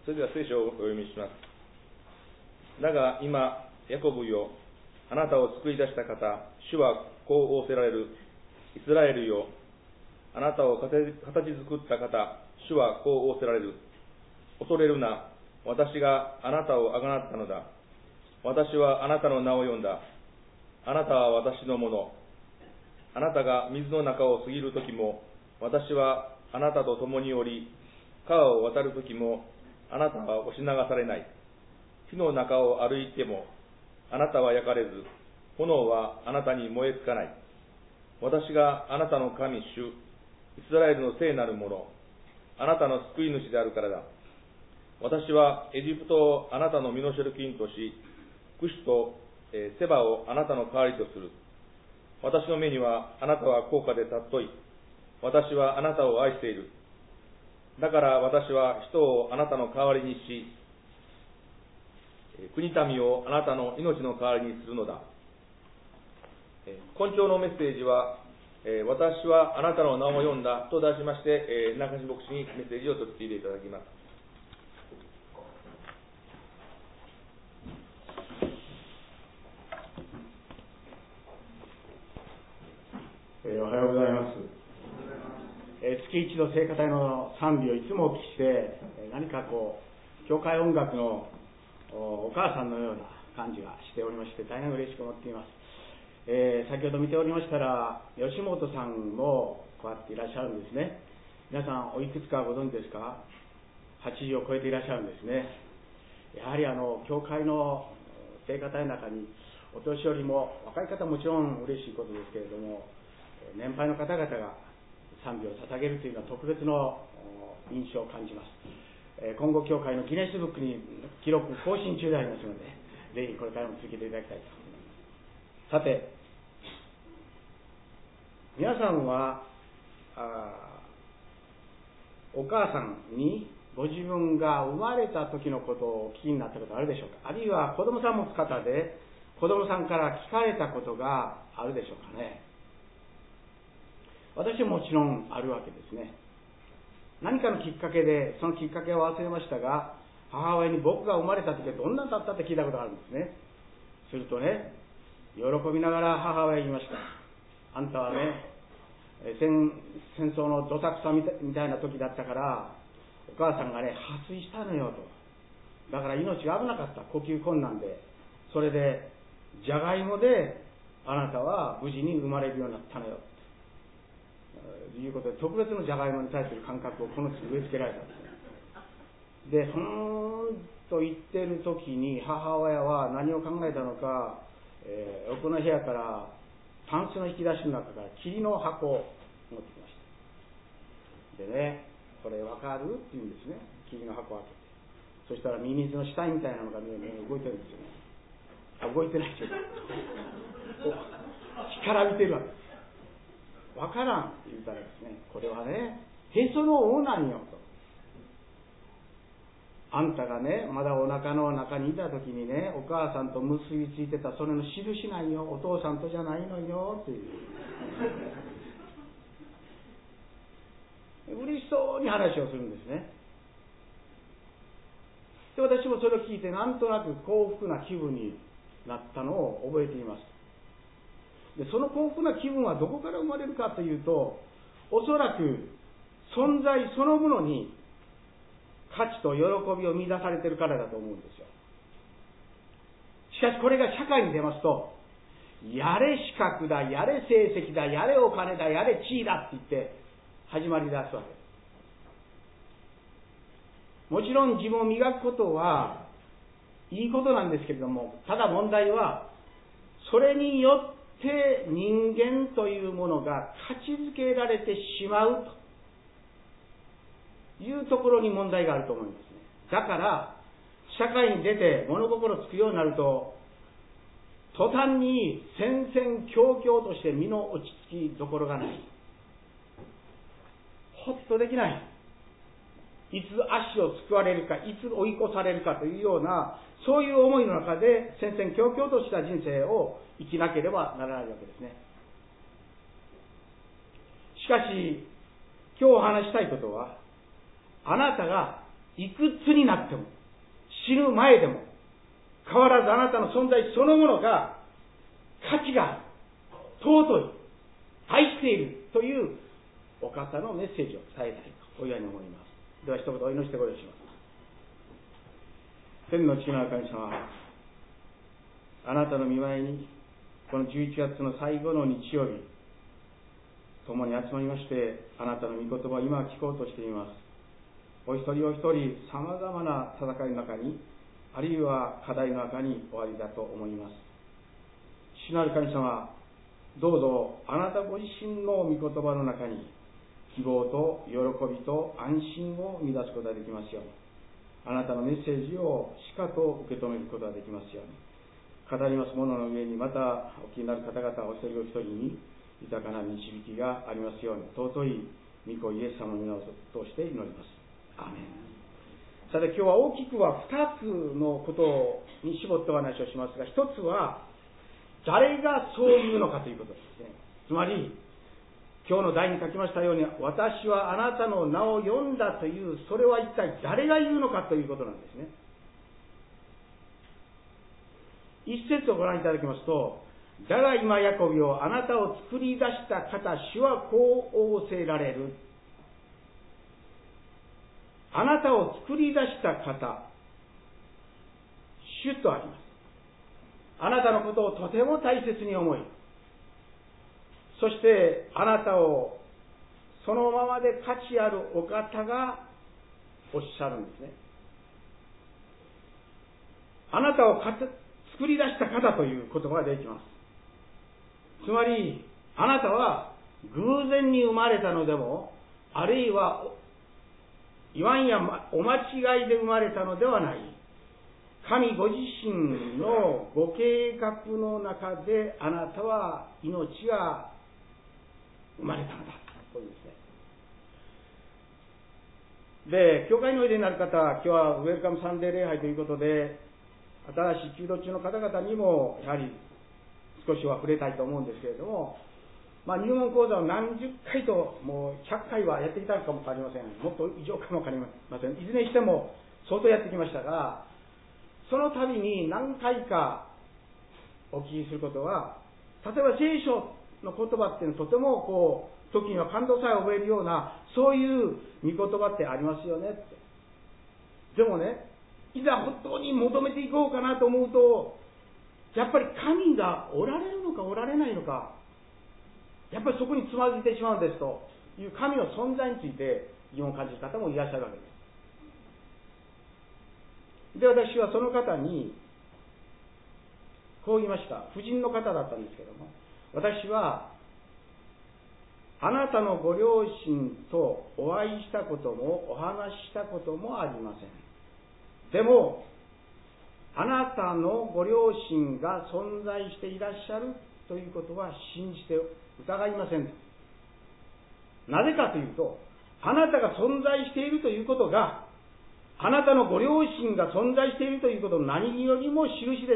それでは聖書をお読みします。だが今、ヤコブよ、あなたを救い出した方、主はこう仰せられる。イスラエルよ、あなたを形作った方、主はこう仰せられる。恐れるな、私があなたをあがなったのだ。私はあなたの名を呼んだ。あなたは私のもの。あなたが水の中を過ぎるときも、私はあなたと共におり、川を渡るときも、あなたは押し流されない。火の中を歩いても、あなたは焼かれず、炎はあなたに燃えつかない。私があなたの神主、イスラエルの聖なるもの、あなたの救い主であるからだ。私はエジプトをあなたの身代金とし、クシとセバをあなたの代わりとする。私の目にはあなたは高価で尊い。私はあなたを愛している。だから私は人をあなたの代わりにし、国民をあなたの命の代わりにするのだ。今朝のメッセージは、私はあなたの名を呼んだと題しまして、中島牧師にメッセージを取っていていただきます。 おはようございます。月一度聖歌隊の賛美をいつもお聞きして、何か教会音楽のお母さんのような感じがしておりまして、大変嬉しく思っています。先ほど見ておりましたら、吉本さんもこうやっていらっしゃるんですね。皆さんおいくつかご存知ですか？80を超えていらっしゃるんですね。やはり教会の聖歌隊の中にお年寄りも若い方ももちろん嬉しいことですけれども、年配の方々が賛美を捧げるというのは特別の印象を感じます。今後教会のギネスブックに記録更新中でありますので、ぜひこれからも続けていただきたいと思います。さて、皆さんはお母さんにご自分が生まれた時のことをお聞きになったことあるでしょうか？あるいは子供さん持つ方で子供さんから聞かれたことがあるでしょうかね？私はもちろんあるわけですね。何かのきっかけで、そのきっかけを忘れましたが、母親に僕が生まれた時はどんなだったって聞いたことがあるんですね。するとね、喜びながら母親に言いました。あんたはね、戦争のどさくさみたいな時だったから、お母さんがね、破水したのよと。だから命が危なかった、呼吸困難で。それで、じゃがいもであなたは無事に生まれるようになったのよ。ということで、特別のじゃがいもに対する感覚をこの地に植え付けられたんですね。で、と言っている時に母親は何を考えたのか、奥の部屋からタンスの引き出しの中から霧の箱を持ってきました。でね、これ分かるって言うんですね。霧の箱を開けて。そしたらミミズの死体みたいなのが、ね、動いてるんですよね。動いてないというか、干からびてるわけです。分からんって言ったらですね、これはね、へその緒なんよと。あんたがね、まだお腹の中にいた時にね、お母さんと結びついてたそれの印なんよ、お父さんとじゃないのよっていう。嬉しそうに話をするんですね。で、私もそれを聞いてなんとなく幸福な気分になったのを覚えています。で、その幸福な気分はどこから生まれるかというと、おそらく存在そのものに価値と喜びを見出されているからだと思うんですよ。しかしこれが社会に出ますと、やれ資格だ、やれ成績だ、やれお金だ、やれ地位だって言って始まり出すわけです。もちろん自分を磨くことはいいことなんですけれども、ただ問題はそれによって人間というものが価値づけられてしまうというところに問題があると思いますね。だから社会に出て物心つくようになると、途端に戦々恐々として身の落ち着きどころがない、ほっとできない、いつ足をすくわれるか、いつ追い越されるかというような、そういう思いの中で戦々恐々とした人生を生きなければならないわけですね。しかし今日お話したいことは、あなたがいくつになっても、死ぬ前でも、変わらずあなたの存在そのものが価値がある、尊い、愛しているというお方のメッセージを伝えたいと、お祝いに思います。では一言お祈りしてご了承します。天の父なる神様、あなたの御前にこの11月の最後の日曜日、共に集まりまして、あなたの御言葉を今聞こうとしています。お一人お一人、さまざまな戦いの中に、あるいは課題の中におありだと思います。主なる神様、どうぞあなたご自身の御言葉の中に、希望と喜びと安心を生み出すことができますように、あなたのメッセージをしかと受け止めることができますように、語ります者の上に、またお気になる方々お一人お一人に豊かな導きがありますように、尊い御子イエス様の皆を通して祈ります。アーメン。さて今日は大きくは2つのことに絞ってお話をしますが、1つは誰がそう言うのかということですね。つまり今日の題に書きましたように、私はあなたの名を呼んだという、それは一体誰が言うのかということなんですね。一節をご覧いただきますと、だが今ヤコブよ、あなたを作り出した方、主はこう仰せられる。あなたを作り出した方、主とあります。あなたのことをとても大切に思い、そしてあなたをそのままで価値あるお方がおっしゃるんですね。あなたを作り出した方という言葉が出てきます。つまりあなたは偶然に生まれたのでも、あるいはいわんやお間違いで生まれたのではない。神ご自身のご計画の中であなたは命が生まれたのだというんですね。で、教会においでになる方は、今日はウェルカムサンデー礼拝ということで、新しい弓道中の方々にもやはり少しは触れたいと思うんですけれども、入門講座を何十回ともう100回はやってきたかもわかりません。もっと以上かもわかりません。いずれにしても相当やってきましたが、その度に何回かお聞きすることは、例えば聖書の言葉っていうのはとても時には感動さえ覚えるような、そういう御言葉ってありますよねって。でもね、いざ本当に求めていこうかなと思うと、やっぱり神がおられるのかおられないのか、やっぱりそこにつまずいてしまうんですという神の存在について疑問を感じる方もいらっしゃるわけです。で、私はその方にこう言いました。婦人の方だったんですけども、私はあなたのご両親とお会いしたこともお話ししたこともありません。でもあなたのご両親が存在していらっしゃるということは信じて疑いません。なぜかというと、あなたが存在しているということが、あなたのご両親が存在しているということの何よりも印です。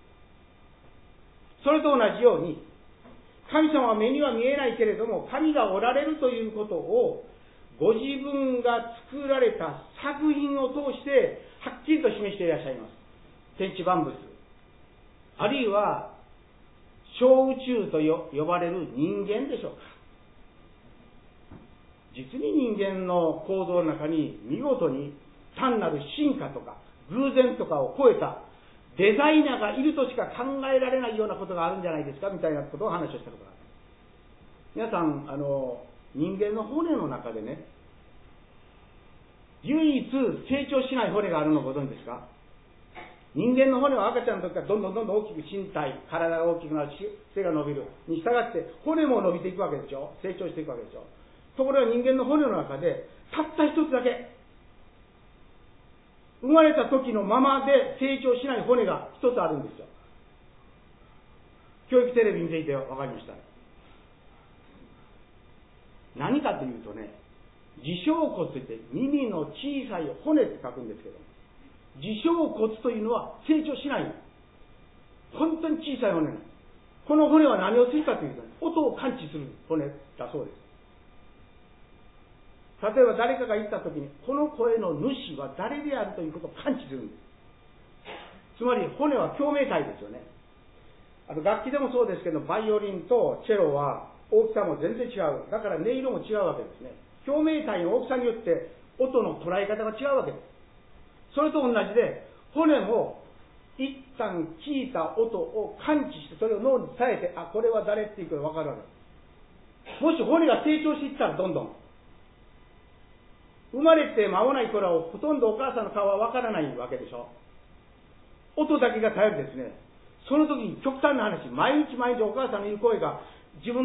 それと同じように、神様は目には見えないけれども、神がおられるということを、ご自分が作られた作品を通して、はっきりと示していらっしゃいます。天地万物、あるいは小宇宙と呼ばれる人間でしょうか。実に人間の構造の中に見事に単なる進化とか偶然とかを超えたデザイナーがいるとしか考えられないようなことがあるんじゃないですかみたいなことを話をしたことがある。皆さん人間の骨の中でね、唯一成長しない骨があるのをご存知ですか？人間の骨は赤ちゃんの時からどんどん大きく身体、体が大きくなる、背が伸びるに従って骨も伸びていくわけでしょ。成長していくわけでしょ。ところが人間の骨の中でたった一つだけ生まれた時のままで成長しない骨が一つあるんですよ。教育テレビ見ていて分かりました。何かというとね、耳小骨といって耳の小さい骨って書くんですけど、耳小骨というのは成長しない。本当に小さい骨。この骨は何をするかというと、音を感知する骨だそうです。 例えば誰かが言ったときに、この声の主は誰であるということを感知するんです。つまり骨は共鳴体ですよね。あと楽器でもそうですけど、バイオリンとチェロは大きさも全然違う。だから音色も違うわけですね。共鳴体の大きさによって音の捉え方が違うわけです。それと同じで、骨も一旦聞いた音を感知して、それを脳に伝えて、あ、これは誰っていうことが分かるわけです。もし骨が成長していったらどんどん、生まれて間もない頃はほとんどお母さんの顔は分からないわけでしょ。音だけが頼りですね。その時に極端な話、毎日お母さんの言う声が自分